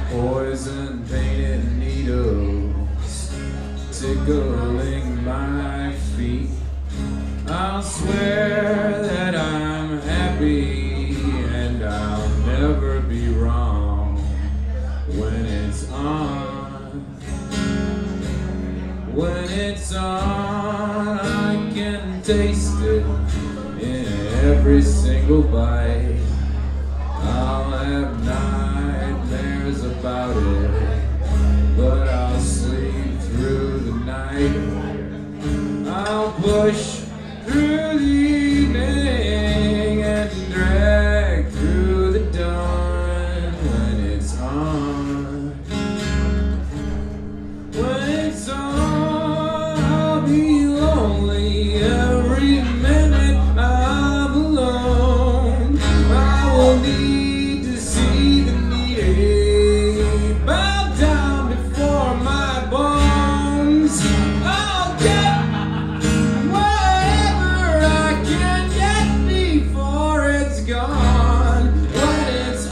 Poison painted needles tickling my feet. I'll swear that I'm happy and I'll never be wrong when it's on. When it's on, I can taste it in every single bite. I'll have nightmares about it, but I'll sleep through the night. I'll push through the evening and drag through the dawn when it's on. When it's on, I'll be lonely every minute I'm alone. I will need to see the needed bow down before my bones. I'll get whatever I can get before it's gone. When it's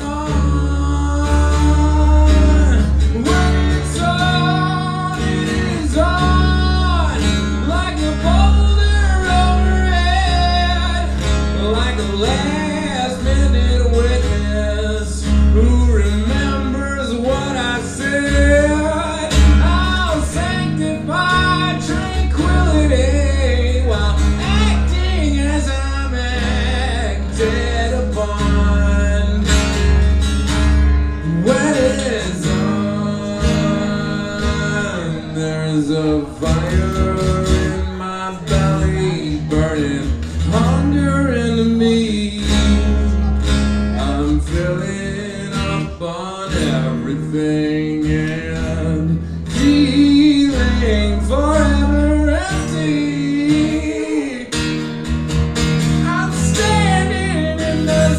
on, when it's on, it is on. Like a boulder overhead, like a last minute witness who remembers what I said. I'll sanctify tranquility while acting as I'm acted upon. When it's on, there's a fire in my belly burning hunger into me. I'm filling up on everything and feeling forever empty. I'm standing in the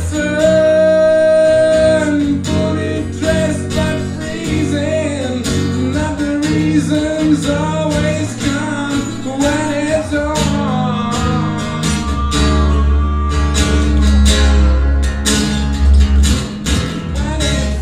sun, fully dressed but freezing. Not the reasons always come when it's on. When it's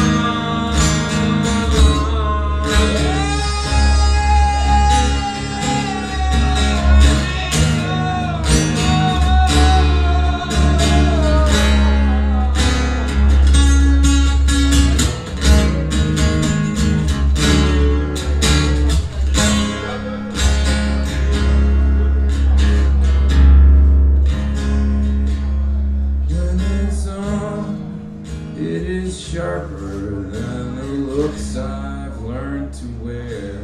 When it's on, it is sharper than the looks I've learned to wear,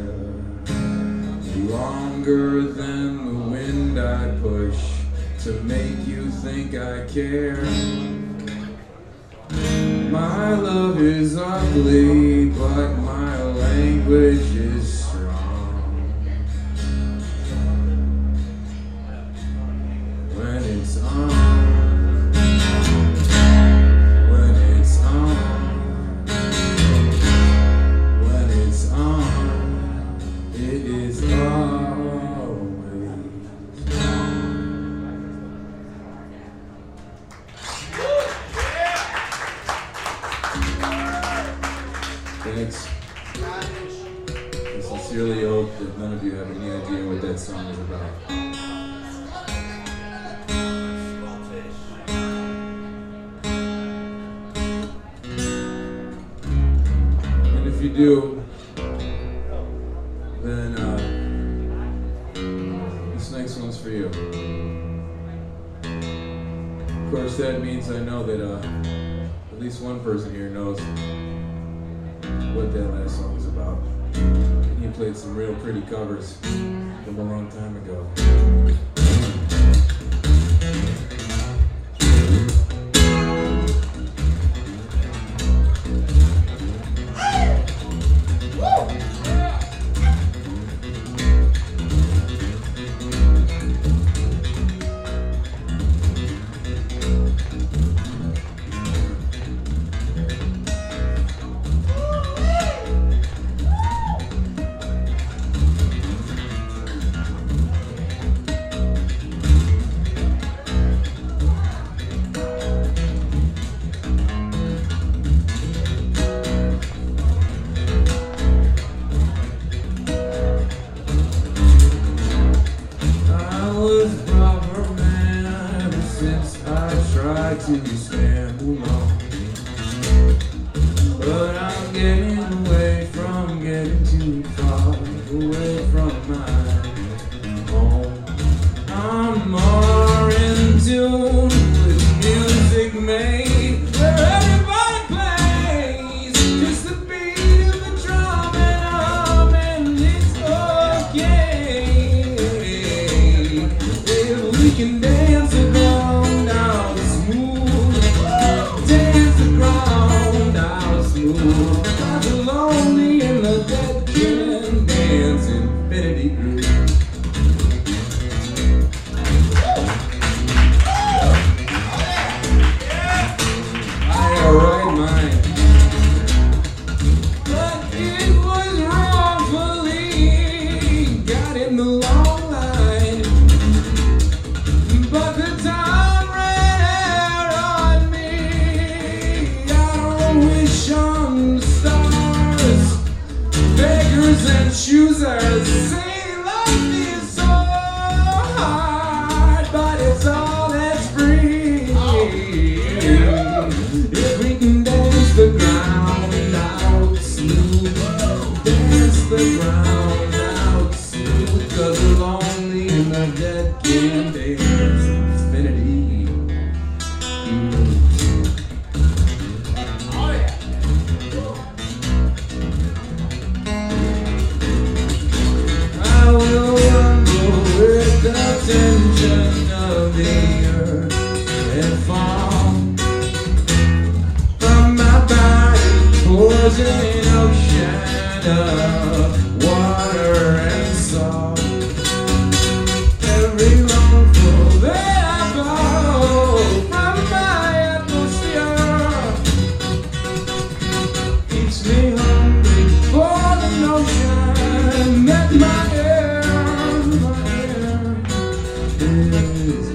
longer than the wind I push to make you think I care. My love is ugly, but my language is strong. When it's on, when it's on, when it's on, it is always on. Thanks. I sincerely hope that none of you have any idea what that song is about. And if you do, then this next one's for you. Of course, that means I know that at least one person here knows what that last song is about. And he played some real pretty covers from a long time ago. to stand alone. But I'm getting away from getting too far away from my home. I'm more in tune with music made where everybody plays just the beat of the drum and hum, and it's okay if we can dance the ground out smooth, dance the ground out smooth. Not the lonely and the dead can dance infinity groove. Right mind, but it was wrongfully got in the long line. But the time ran out on me. I don't wish on the stars. Beggars and choosers say life is so hard, but it's all that's free. If we can dance the ground out smooth, dance the ground out smooth, 'cause we're lonely and the dead can dance infinity. Oh yeah. I will rumble with the tension of the earth and fall. Pours an ocean of water and salt. Every lungful that I blow from my atmosphere keeps me hungry for the notion that my air is clear.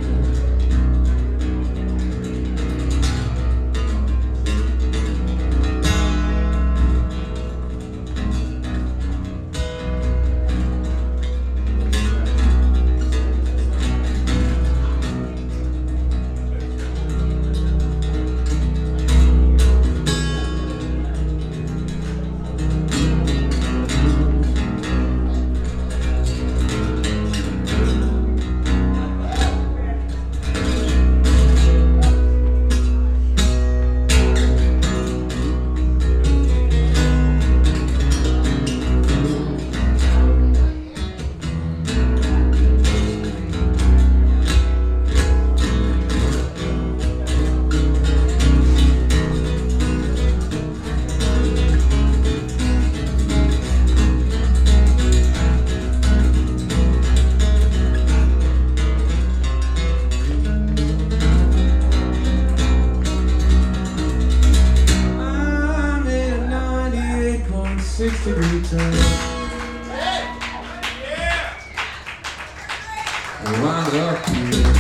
I'm in 98.6-degree turn. Wind up here.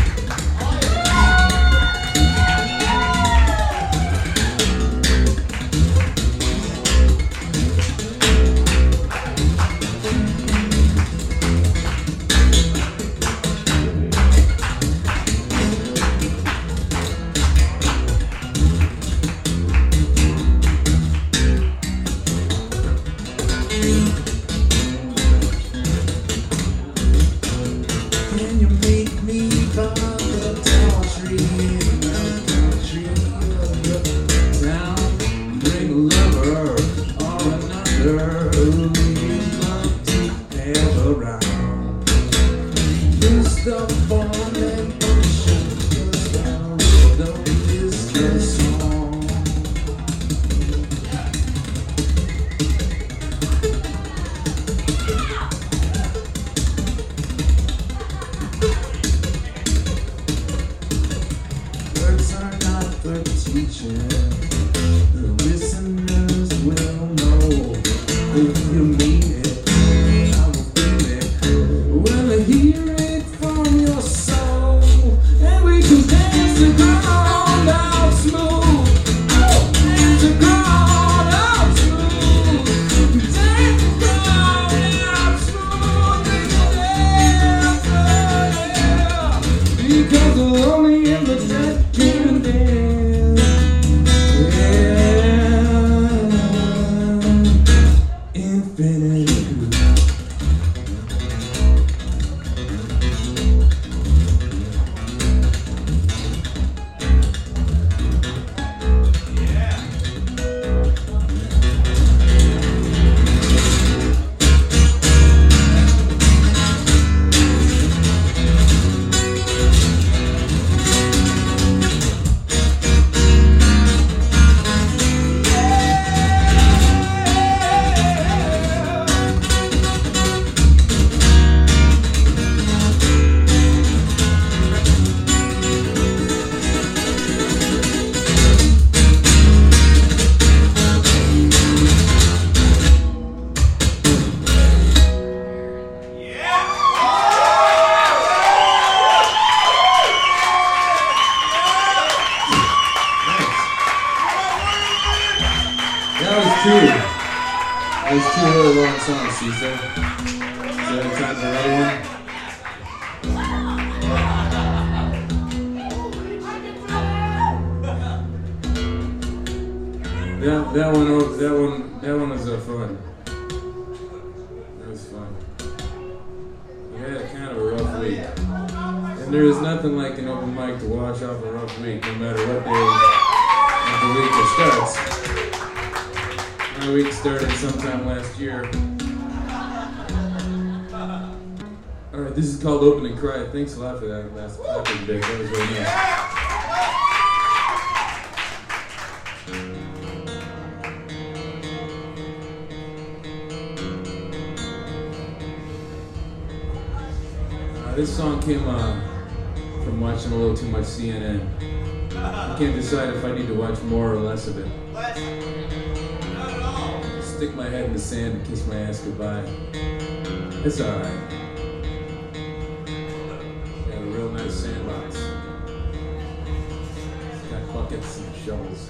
Can you make me by the tall tree in the country of your town? Bring a lover or another who you'd love to have around. This the form and function, 'cause the rhythm is the song. Words are not for teaching. The listeners will know if you That was two really long songs, Cesar. Is there any time for another one? That one was fun. That was fun. We had a kind of a rough week. And there is nothing like an open mic to wash off a rough week, no matter what day of the week it starts. My week started sometime last year. Alright, this is called Open and Cry. Thanks a lot for that last clapping bit. That was really nice. This song came from watching a little too much CNN. I can't decide if I need to watch more or less of it. Stick my head in the sand and kiss my ass goodbye. It's alright. Got a real nice sandbox. It's got buckets and shovels.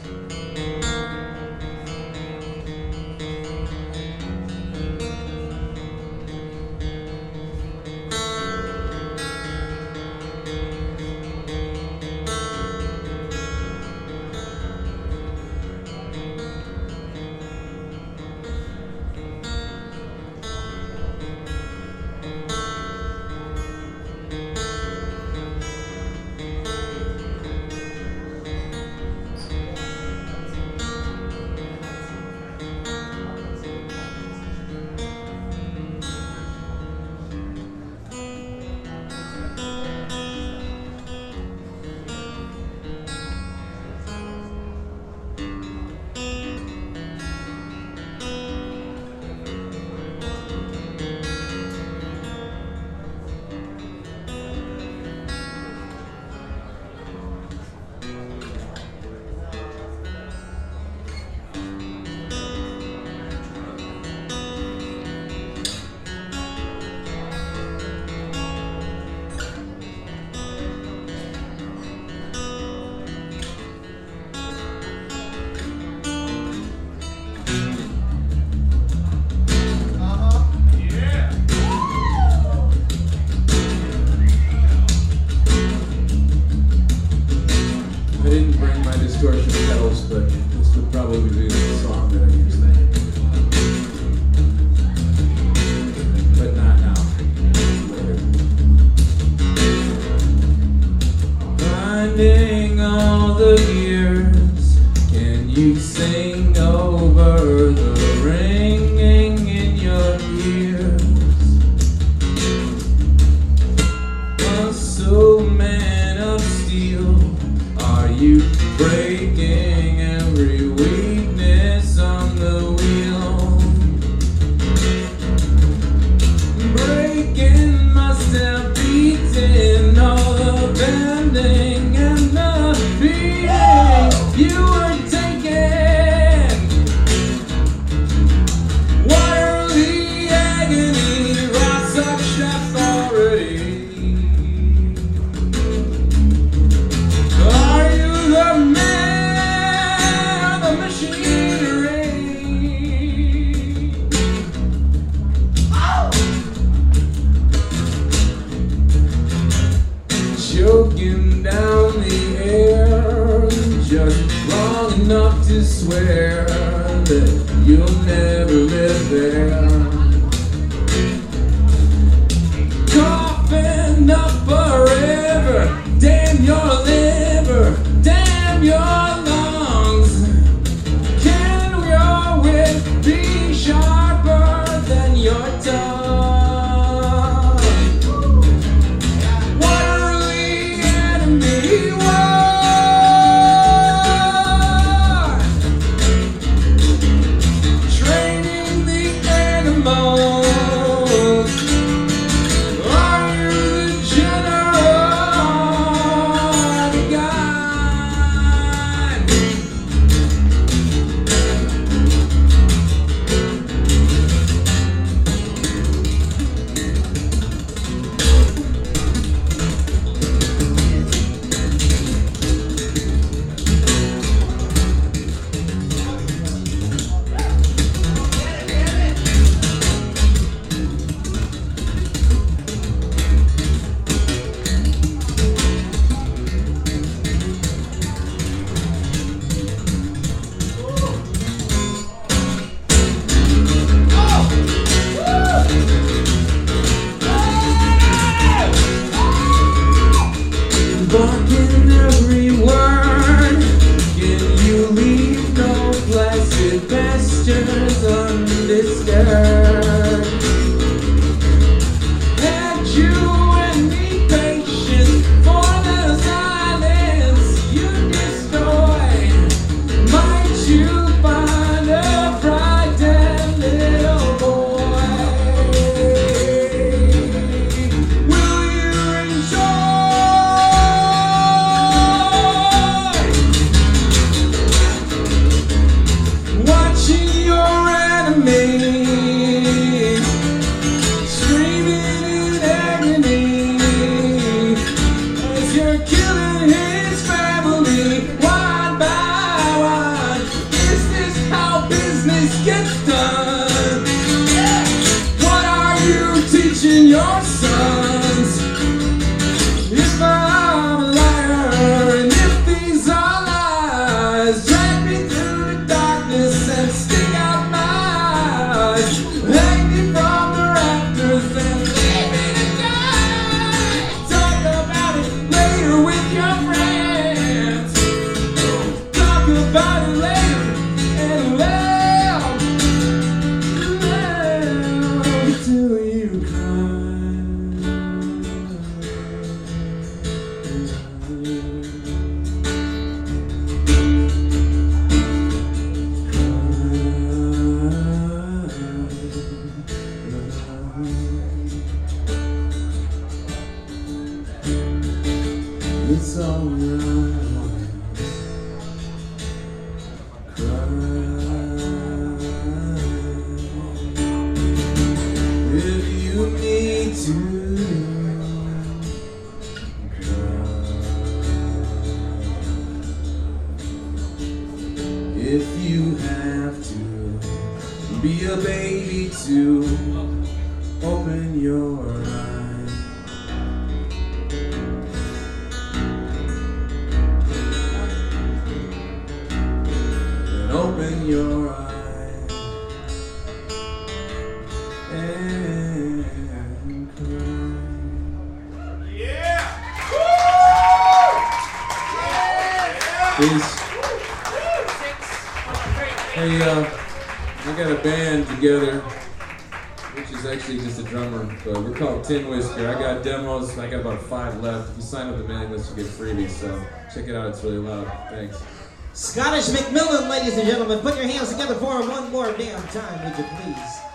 pastures undisturbed. Had you any patience for the silence you destroyed? Might you find a frightened little boy? Will you enjoy watching your enemy screaming in agony as you're killing his family one by one? Is this how business gets done? What are you teaching your sons? If I'm a liar and if these are lies, drag me through the darkness and stick out my eyes. Hang me from the rafters and leave me to die. Talk about it later with your friends. Talk about it later and laugh till you cry. It's alright. Cry. If you need to cry. If you have to be a baby to open your eyes. Open your eyes and cry. Yeah! Peace. Hey, I got a band together, which is actually just a drummer, but we're called Tin Whisker. I got demos, I got about 5 left. If you sign up the mailing list, you get freebies, so check it out, it's really loud. Thanks. Scottish McMillan, ladies and gentlemen, put your hands together for him one more damn time, would you please?